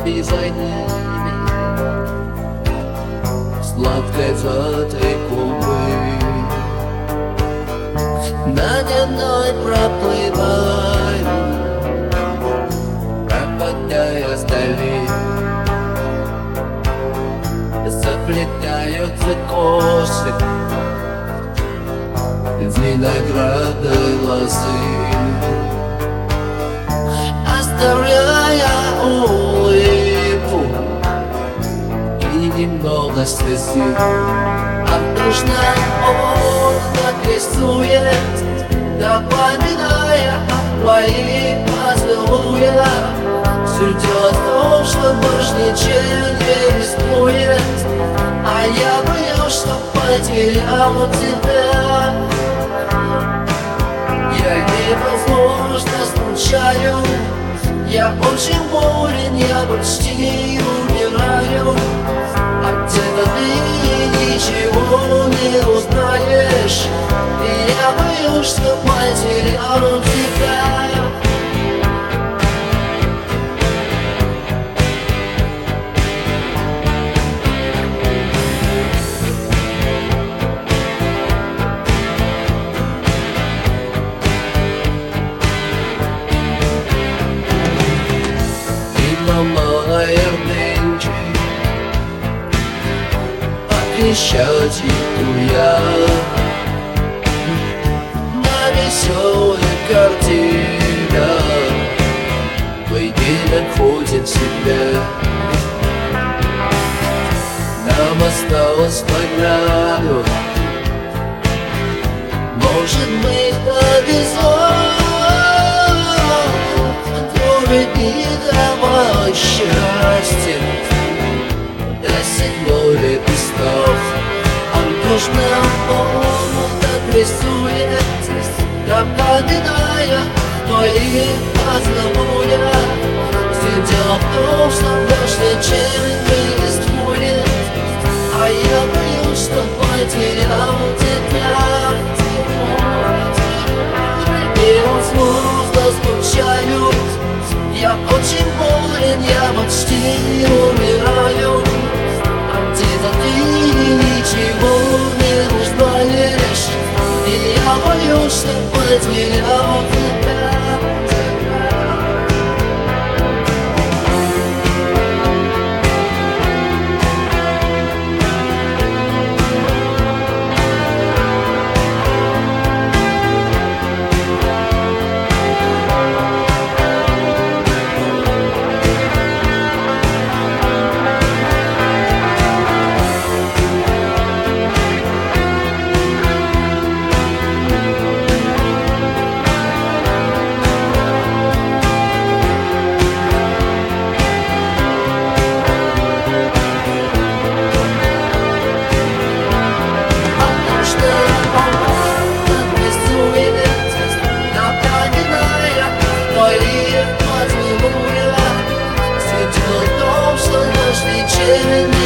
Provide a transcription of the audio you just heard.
и за ними сладкой взятой губы. Над мной проплываю, пропадая вдали. Заплетаются косы виноградной лозы, оставляя улыбку и немного слезы. А нужно он рисует, напоминая о твоих поцелуях. Ждет то, что больше ничем не рискует, а я боюсь, что потерял тебя. Я невозможно скучаю, я очень болен, я почти умираю. А где-то ты ничего не узнаешь, и я боюсь, что потерял тебя. Моя нынче обещать иду я на веселых картинах. Выйди, находим себя. Нам осталось награду, может быть, повезло. Не давай счастья до седьмой лепесток. Он нужно так рисует, напоминая твои поцелуя. Все дело в том, что больше ничем не рискует, а я боюсь, что потерял тебя. Невозможно скучаю, я очень болен, я почти умираю. А где-то ты ничего не узнаешь, и я боюсь, что потерял тебя. Ничем